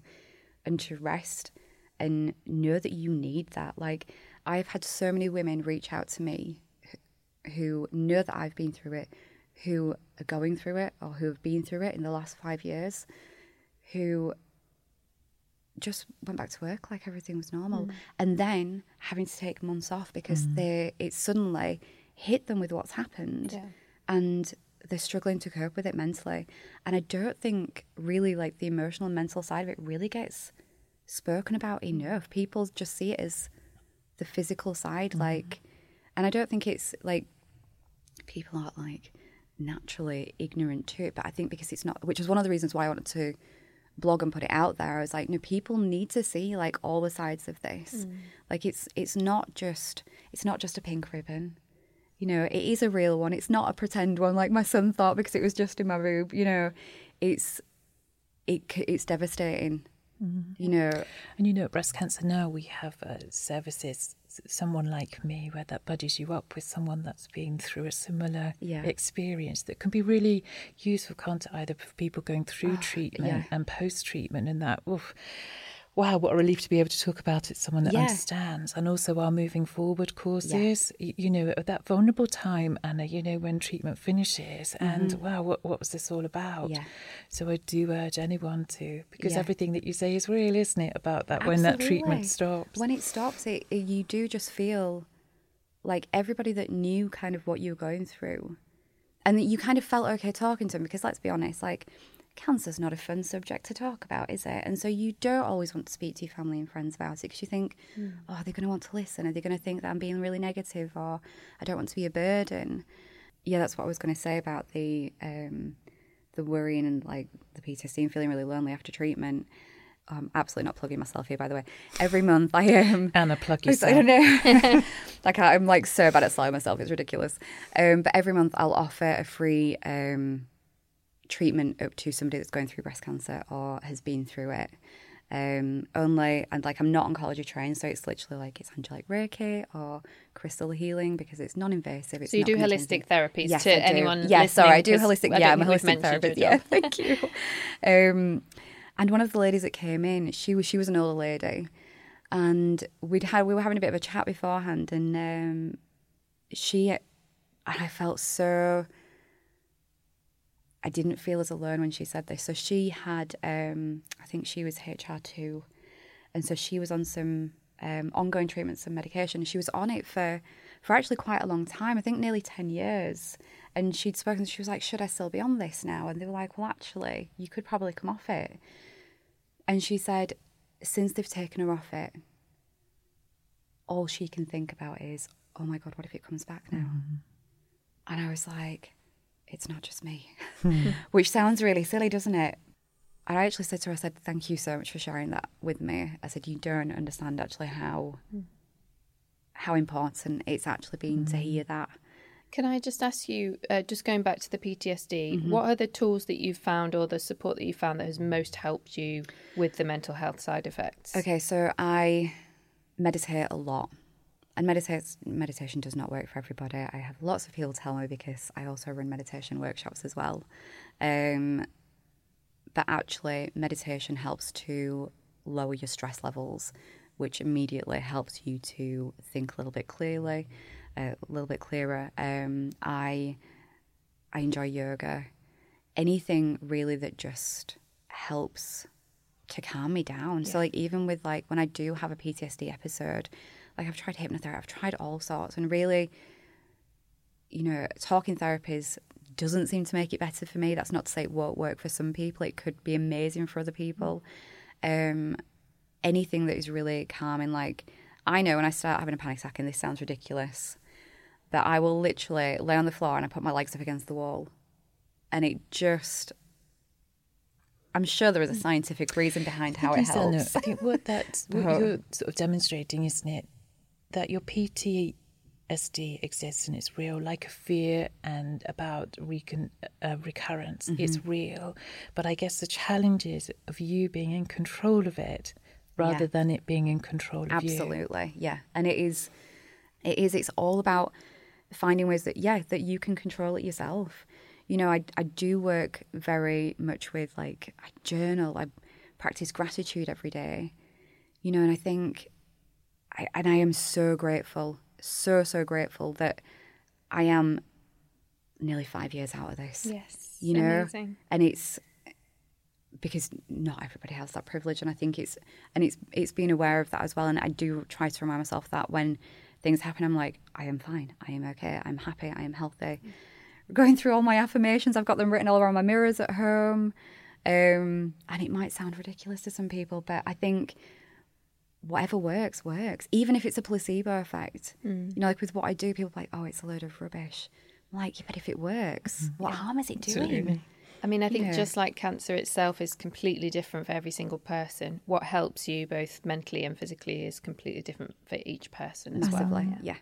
rest and know that you need that. Like, I've had so many women reach out to me who know that I've been through it, who are going through it, or who have been through it in the last 5 years, who just went back to work like everything was normal, and then having to take months off because it suddenly hit them with what's happened, and they're struggling to cope with it mentally. And I don't think really, like, the emotional and mental side of it really gets spoken about enough. People just see it as the physical side, like, and I don't think it's like people aren't like naturally ignorant to it, but I think because it's not, which is one of the reasons why I wanted to blog and put it out there. I was like, no, people need to see like all the sides of this. Like, it's not just a pink ribbon, you know. It is a real one. It's not a pretend one like my son thought because it was just in my boob, you know. It's devastating. You know. And you know, at Breast Cancer Now, we have services, someone like me, where that buddies you up with someone that's been through a similar experience that can be really useful, can't it, either for people going through treatment and post-treatment, and that, wow, what a relief to be able to talk about it, someone that understands. And also our moving forward courses, you know, at that vulnerable time, Anna, you know, when treatment finishes and wow, what was this all about? Yeah. So I do urge anyone to, because everything that you say is real, isn't it, about that when that treatment stops. When it stops, you do just feel like everybody that knew kind of what you were going through and that you kind of felt okay talking to them, because let's be honest, like, cancer's not a fun subject to talk about, is it? And so you don't always want to speak to your family and friends about it, because you think, oh, are they going to want to listen? Are they going to think that I'm being really negative, or I don't want to be a burden? Yeah, that's what I was going to say about the worrying and like the PTSD and feeling really lonely after treatment. I'm absolutely not plugging myself here, by the way. Every month I Anna, plug yourself. I don't know. Like, I'm like so bad at selling myself. It's ridiculous. But every month I'll offer a free treatment up to somebody that's going through breast cancer or has been through it. Only, and like, I'm not oncology trained, so it's literally like it's angelic Reiki or crystal healing, because it's non-invasive. It's so you do holistic therapies to anyone? Yeah, sorry, I do holistic. Yeah, I'm a holistic therapist. Yeah, thank you. And one of the ladies that came in, she was an older lady, and we were having a bit of a chat beforehand, and I felt so. I didn't feel as alone when she said this. So she had, I think she was HR2, and so she was on some ongoing treatment, some medication. She was on it for actually quite a long time, I think nearly 10 years. And she'd spoken, she was like, should I still be on this now? And they were like, well, actually, you could probably come off it. And she said, since they've taken her off it, all she can think about is, oh my God, what if it comes back now? Mm-hmm. And I was like, it's not just me, which sounds really silly, doesn't it? I actually said to her, I said, thank you so much for sharing that with me. I said, you don't understand actually how important it's actually been to hear that. Can I just ask you, just going back to the PTSD, what are the tools that you've found or the support that you found that has most helped you with the mental health side effects? Okay, so I meditate a lot. And meditation does not work for everybody. I have lots of people tell me, because I also run meditation workshops as well. But actually, meditation helps to lower your stress levels, which immediately helps you to think a little bit clearer. I enjoy yoga. Anything really that just helps to calm me down. Yeah. So like, even with like when I do have a PTSD episode, like I've tried hypnotherapy, I've tried all sorts, and really, you know, talking therapies doesn't seem to make it better for me. That's not to say it won't work for some people. It could be amazing for other people. Anything that is really calming, like I know when I start having a panic attack, and this sounds ridiculous, that I will literally lay on the floor and I put my legs up against the wall, and it just, I'm sure there is a scientific reason behind how it helps. I think what you're sort of demonstrating, isn't it, that your PTSD exists and it's real, like a fear and about recurrence. It's real. But I guess the challenge is of you being in control of it rather than it being in control of you. Absolutely, yeah. And it's all about finding ways that you can control it yourself. You know, I do work very much with, like, I journal, I practice gratitude every day, you know, and I think, I am so grateful, so grateful that I am nearly 5 years out of this. Yes, you know, amazing. And it's because not everybody has that privilege, and I think it's being aware of that as well. And I do try to remind myself that when things happen, I'm like, I am fine, I am okay, I'm happy, I am healthy. Going through all my affirmations, I've got them written all around my mirrors at home, and it might sound ridiculous to some people, but I think whatever works. Even if it's a placebo effect. You know, like with what I do, people are like, oh, it's a load of rubbish. I'm like, yeah, but if it works, what harm is it doing? Absolutely. I mean, I think just like cancer itself is completely different for every single person. What helps you both mentally and physically is completely different for each person as well. Yeah.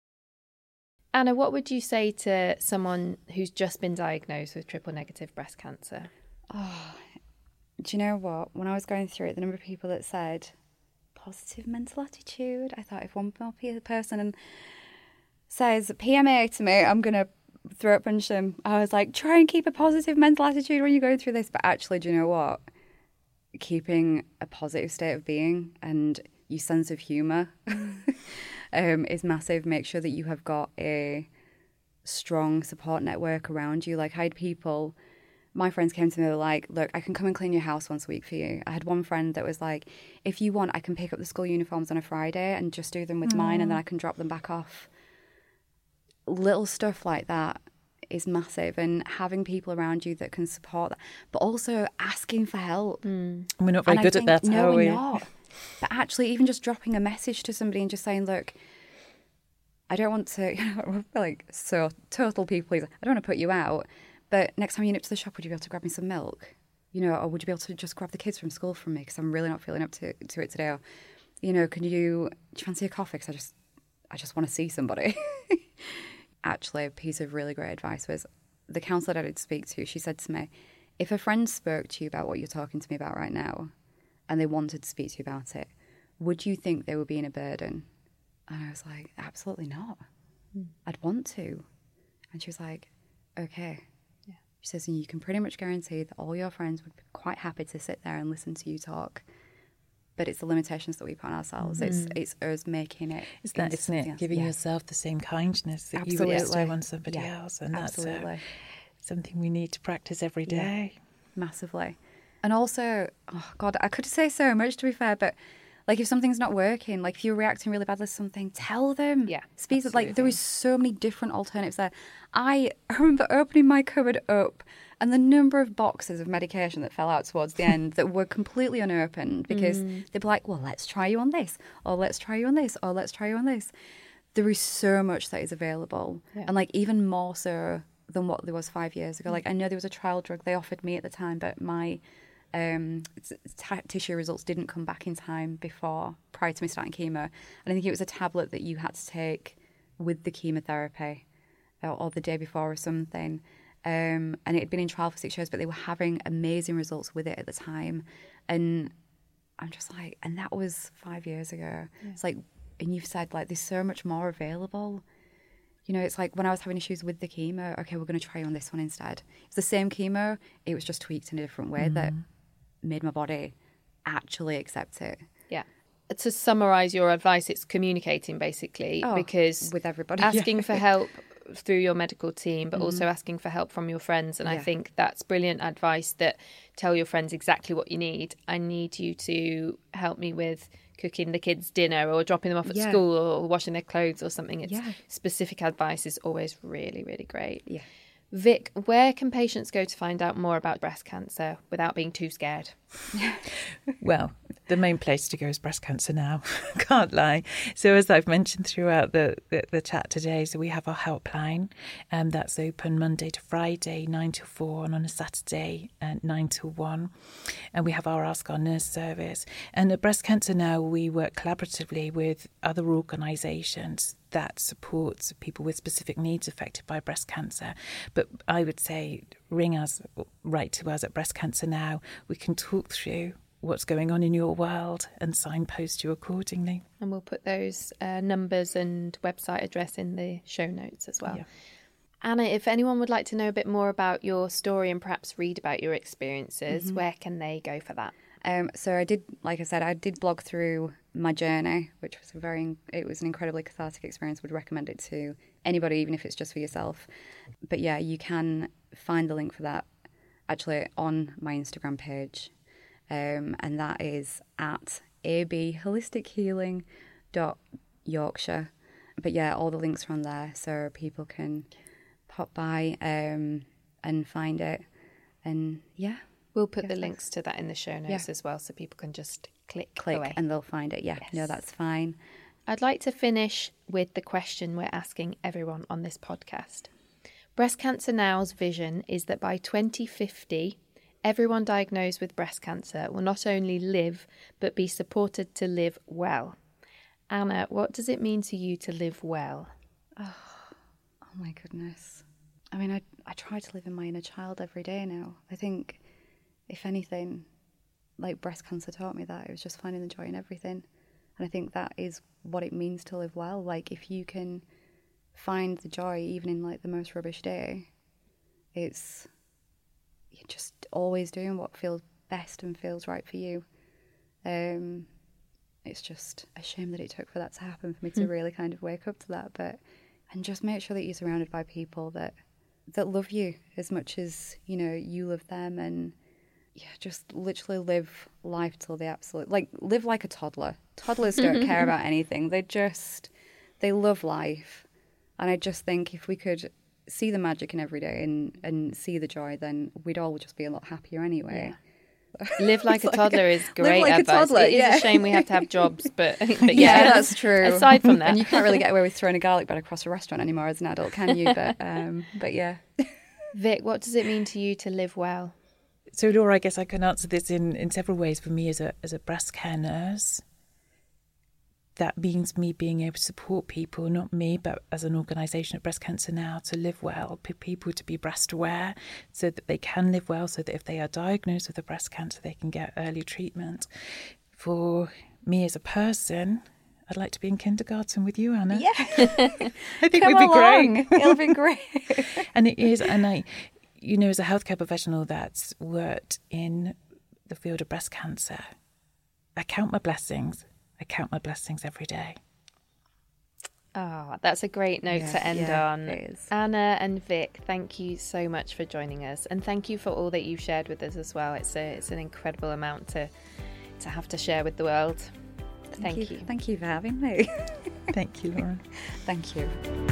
Anna, what would you say to someone who's just been diagnosed with triple-negative breast cancer? Oh, do you know what? When I was going through it, the number of people that said positive mental attitude, I thought if one more person says PMA to me, I'm going to throat punch them. I was like, try and keep a positive mental attitude when you're going through this. But actually, do you know what? keeping a positive state of being and your sense of humour is massive. Make sure that you have got a strong support network around you. Like, I had people, my friends came to me, they were like, look, I can come and clean your house once a week for you. I had one friend that was like, if you want, I can pick up the school uniforms on a Friday and just do them with mine, and then I can drop them back off. Little stuff like that is massive, and having people around you that can support that, but also asking for help. We're not very good at that, no, are we? We're not. But actually, even just dropping a message to somebody and just saying, look, I don't want to, we're like so total people pleaser. I don't want to put you out, but next time you nip to the shop, would you be able to grab me some milk? Or would you be able to just grab the kids from school from me because I'm really not feeling up to it today? Or, do you fancy a coffee? Because I just want to see somebody. Actually, a piece of really great advice was the counsellor that I did speak to. She said to me, if a friend spoke to you about what you're talking to me about right now, and they wanted to speak to you about it, would you think they were being a burden? And I was like, absolutely not. I'd want to. And she was like, okay. Yeah. She says, and you can pretty much guarantee that all your friends would be quite happy to sit there and listen to you talk. But it's the limitations that we put on ourselves. It's us making it. It's that, isn't it? Giving yourself the same kindness that you would bestow on somebody else. And that's something we need to practice every day. Yeah, massively. And also, oh God, I could say so much, to be fair, but like if something's not working, like if you're reacting really badly to something, tell them. Yeah, speak. Like there is so many different alternatives there. I remember opening my cupboard up and the number of boxes of medication that fell out towards the end that were completely unopened because they'd be like, well, let's try you on this, or let's try you on this, or let's try you on this. There is so much that is available. Yeah. And like even more so than what there was 5 years ago. Like I know there was a trial drug they offered me at the time, but my tissue results didn't come back in time prior to me starting chemo. And I think it was a tablet that you had to take with the chemotherapy or the day before or something. And it had been in trial for 6 years, but they were having amazing results with it at the time. And I'm just like, and that was 5 years ago. Yeah. It's like, and you've said like, there's so much more available. It's like when I was having issues with the chemo, okay, we're going to try on this one instead. It's the same chemo, it was just tweaked in a different way that made my body actually accept it. Yeah. To summarise your advice, it's communicating basically, because with everybody, asking for help through your medical team, but also asking for help from your friends. And I think that's brilliant advice, that tell your friends exactly what you need. I need you to help me with cooking the kids dinner or dropping them off at school or washing their clothes or something. It's specific advice is always really, really great. Yeah. Vic, where can patients go to find out more about breast cancer without being too scared? Well, the main place to go is Breast Cancer Now. Can't lie. So as I've mentioned throughout the chat today, so we have our helpline, and that's open Monday to Friday, 9 till 4, and on a Saturday, 9 till 1. And we have our Ask Our Nurse service. And at Breast Cancer Now, we work collaboratively with other organisations that supports people with specific needs affected by breast cancer. But I would say write to us at Breast Cancer Now. We can talk through what's going on in your world and signpost you accordingly. And we'll put those numbers and website address in the show notes as well. Yeah. Anna, if anyone would like to know a bit more about your story and perhaps read about your experiences, where can they go for that? So I did blog through my journey, which was it was an incredibly cathartic experience. Would recommend it to anybody, even if it's just for yourself. But yeah, you can find the link for that actually on my Instagram page. And that is at abholistichealing.yorkshire. But yeah, all the links are on there, so people can pop by and find it. And yeah. We'll put the links to that in the show notes as well, so people can just click away. And they'll find it. Yeah, yes. No, that's fine. I'd like to finish with the question we're asking everyone on this podcast. Breast Cancer Now's vision is that by 2050, everyone diagnosed with breast cancer will not only live, but be supported to live well. Anna, what does it mean to you to live well? Oh my goodness. I mean, I try to live in my inner child every day now. I think, if anything, like breast cancer taught me that. It was just finding the joy in everything. And I think that is what it means to live well. Like, if you can find the joy even in like the most rubbish day, you're just always doing what feels best and feels right for you. It's just a shame that it took for that to happen, for me to really kind of wake up to that. And just make sure that you're surrounded by people that love you as much as, you know, you love them. And just literally live life till the absolute, like, live like a toddler. Toddlers don't care about anything. They love life. And I just think if we could see the magic in every day and see the joy, then we'd all just be a lot happier anyway. Yeah. Live like a toddler is great like advice. It is a shame we have to have jobs, but yeah, that's true. Aside from that, and you can't really get away with throwing a garlic bread across a restaurant anymore as an adult, can you? But yeah. Vic, what does it mean to you to live well? So, Laura, I guess I can answer this in several ways. For me, as a breast care nurse, that means me being able to support people, not me, but as an organisation at Breast Cancer Now, to live well, people to be breast aware so that they can live well, so that if they are diagnosed with a breast cancer, they can get early treatment. For me as a person, I'd like to be in kindergarten with you, Anna. Yeah. I think we'd be great. It'll be great. And it is, and I, you know, as a healthcare professional that's worked in the field of breast cancer, I count my blessings. I count my blessings every day. Oh, that's a great note to end on. It is. Anna and Vic, thank you so much for joining us. And thank you for all that you've shared with us as well. It's an incredible amount to have to share with the world. Thank you. Thank you for having me. Thank you, Lauren. Thank you.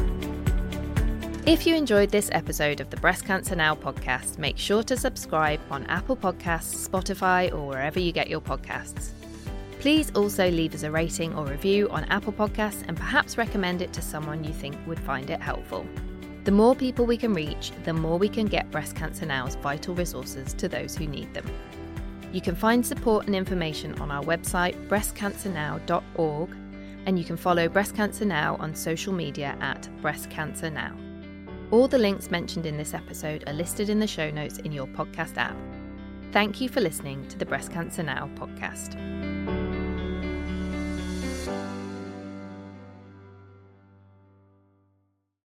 If you enjoyed this episode of the Breast Cancer Now podcast, make sure to subscribe on Apple Podcasts, Spotify, or wherever you get your podcasts. Please also leave us a rating or review on Apple Podcasts and perhaps recommend it to someone you think would find it helpful. The more people we can reach, the more we can get Breast Cancer Now's vital resources to those who need them. You can find support and information on our website breastcancernow.org, and you can follow Breast Cancer Now on social media at Breast Cancer Now. All the links mentioned in this episode are listed in the show notes in your podcast app. Thank you for listening to the Breast Cancer Now podcast.